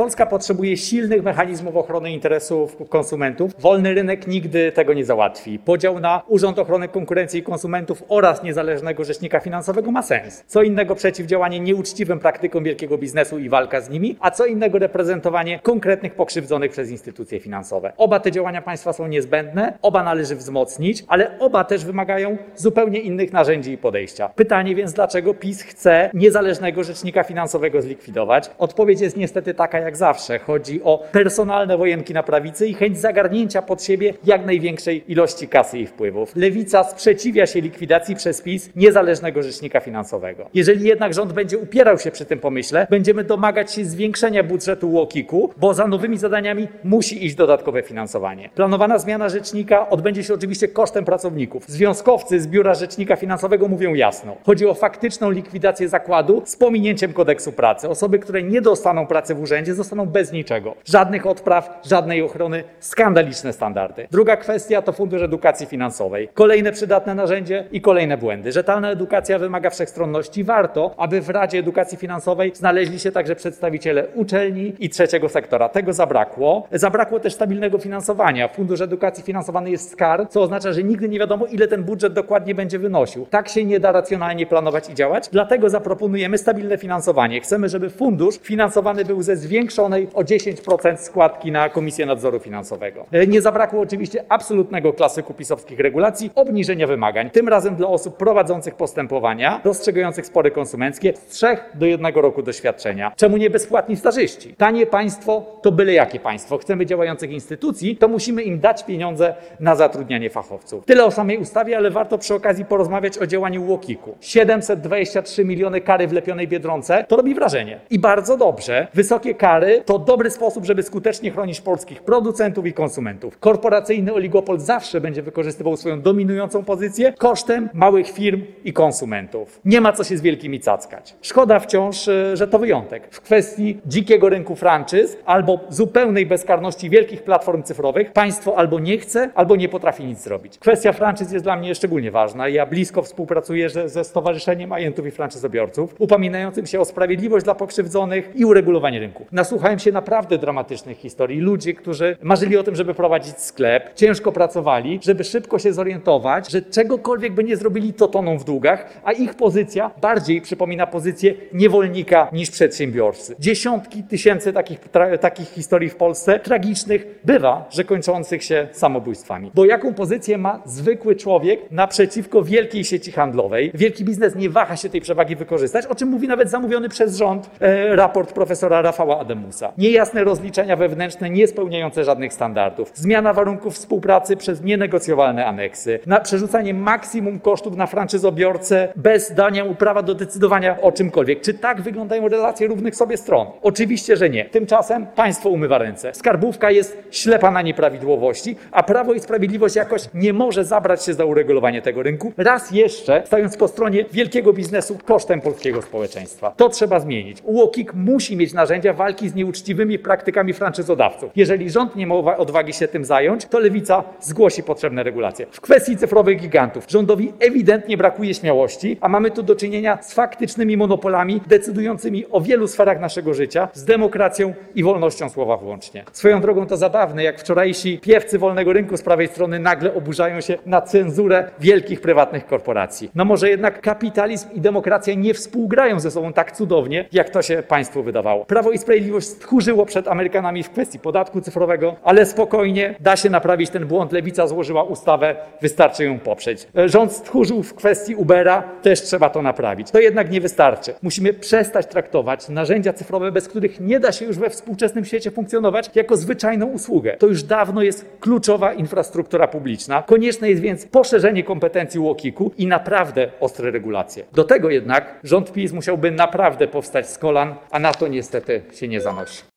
Polska potrzebuje silnych mechanizmów ochrony interesów konsumentów. Wolny rynek nigdy tego nie załatwi. Podział na Urząd Ochrony Konkurencji i Konsumentów oraz niezależnego rzecznika finansowego ma sens. Co innego przeciwdziałanie nieuczciwym praktykom wielkiego biznesu i walka z nimi, a co innego reprezentowanie konkretnych pokrzywdzonych przez instytucje finansowe. Oba te działania państwa są niezbędne, oba należy wzmocnić, ale oba też wymagają zupełnie innych narzędzi i podejścia. Pytanie więc, dlaczego PiS chce niezależnego rzecznika finansowego zlikwidować? Odpowiedź jest niestety taka jak zawsze. Chodzi o personalne wojenki na prawicy i chęć zagarnięcia pod siebie jak największej ilości kasy i wpływów. Lewica sprzeciwia się likwidacji przez PiS niezależnego rzecznika finansowego. Jeżeli jednak rząd będzie upierał się przy tym pomyśle, będziemy domagać się zwiększenia budżetu UOKiK-u, bo za nowymi zadaniami musi iść dodatkowe finansowanie. Planowana zmiana rzecznika odbędzie się oczywiście kosztem pracowników. Związkowcy z Biura Rzecznika Finansowego mówią jasno. Chodzi o faktyczną likwidację zakładu z pominięciem kodeksu pracy. Osoby, które nie dostaną pracy w urzędzie, zostaną bez niczego. Żadnych odpraw, żadnej ochrony, skandaliczne standardy. Druga kwestia to Fundusz Edukacji Finansowej. Kolejne przydatne narzędzie i kolejne błędy. Rzetelna edukacja wymaga wszechstronności. Warto, aby w Radzie Edukacji Finansowej znaleźli się także przedstawiciele uczelni i trzeciego sektora. Tego zabrakło. Zabrakło też stabilnego finansowania. Fundusz Edukacji finansowany jest z kar, co oznacza, że nigdy nie wiadomo, ile ten budżet dokładnie będzie wynosił. Tak się nie da racjonalnie planować i działać. Dlatego zaproponujemy stabilne finansowanie. Chcemy, żeby fundusz finansowany był ze zwiększonej o 10% składki na Komisję Nadzoru Finansowego. Nie zabrakło oczywiście absolutnego klasyku pisowskich regulacji, obniżenia wymagań. Tym razem dla osób prowadzących postępowania, rozstrzygających spory konsumenckie z 3 do 1 roku doświadczenia. Czemu nie bezpłatni stażyści? Tanie państwo to byle jakie państwo. Chcemy działających instytucji, to musimy im dać pieniądze na zatrudnianie fachowców. Tyle o samej ustawie, ale warto przy okazji porozmawiać o działaniu UOKiK-u. 723 miliony kary wlepionej Biedronce to robi wrażenie. I bardzo dobrze. Wysokie kary to dobry sposób, żeby skutecznie chronić polskich producentów i konsumentów. Korporacyjny oligopol zawsze będzie wykorzystywał swoją dominującą pozycję kosztem małych firm i konsumentów. Nie ma co się z wielkimi cackać. Szkoda wciąż, że to wyjątek. W kwestii dzikiego rynku franczyz albo zupełnej bezkarności wielkich platform cyfrowych państwo albo nie chce, albo nie potrafi nic zrobić. Kwestia franczyz jest dla mnie szczególnie ważna. Ja blisko współpracuję ze Stowarzyszeniem Agentów i Franczyzobiorców, upominającym się o sprawiedliwość dla pokrzywdzonych i uregulowanie rynku. Nasłuchałem się naprawdę dramatycznych historii. Ludzi, którzy marzyli o tym, żeby prowadzić sklep, ciężko pracowali, żeby szybko się zorientować, że czegokolwiek by nie zrobili, to toną w długach, a ich pozycja bardziej przypomina pozycję niewolnika niż przedsiębiorcy. Dziesiątki tysięcy takich historii w Polsce, tragicznych, bywa, że kończących się samobójstwami. Bo jaką pozycję ma zwykły człowiek naprzeciwko wielkiej sieci handlowej? Wielki biznes nie waha się tej przewagi wykorzystać, o czym mówi nawet zamówiony przez rząd raport profesora Rafała Ademusa. Niejasne rozliczenia wewnętrzne, nie spełniające żadnych standardów. Zmiana warunków współpracy przez nienegocjowalne aneksy. Na przerzucanie maksimum kosztów na franczyzobiorcę bez dania mu prawa do decydowania o czymkolwiek. Czy tak wyglądają relacje równych sobie stron? Oczywiście, że nie. Tymczasem państwo umywa ręce. Skarbówka jest ślepa na nieprawidłowości, a Prawo i Sprawiedliwość jakoś nie może zabrać się za uregulowanie tego rynku. Raz jeszcze stając po stronie wielkiego biznesu kosztem polskiego społeczeństwa. To trzeba zmienić. UOKiK musi mieć narzędzia walki z nieuczciwymi praktykami franczyzodawców. Jeżeli rząd nie ma odwagi się tym zająć, to Lewica zgłosi potrzebne regulacje. W kwestii cyfrowych gigantów rządowi ewidentnie brakuje śmiałości, a mamy tu do czynienia z faktycznymi monopolami decydującymi o wielu sferach naszego życia, z demokracją i wolnością słowa włącznie. Swoją drogą to zabawne, jak wczorajsi piewcy wolnego rynku z prawej strony nagle oburzają się na cenzurę wielkich prywatnych korporacji. No może jednak kapitalizm i demokracja nie współgrają ze sobą tak cudownie, jak to się państwu wydawało. Prawo i Sprawiedliwość stchórzyło przed Amerykanami w kwestii podatku cyfrowego, ale spokojnie da się naprawić ten błąd. Lewica złożyła ustawę, wystarczy ją poprzeć. Rząd stchórzył w kwestii Ubera, też trzeba to naprawić. To jednak nie wystarczy. Musimy przestać traktować narzędzia cyfrowe, bez których nie da się już we współczesnym świecie funkcjonować, jako zwyczajną usługę. To już dawno jest kluczowa infrastruktura publiczna. Konieczne jest więc poszerzenie kompetencji UOKiK-u i naprawdę ostre regulacje. Do tego jednak rząd PiS musiałby naprawdę powstać z kolan, a na to niestety się nie zanosi.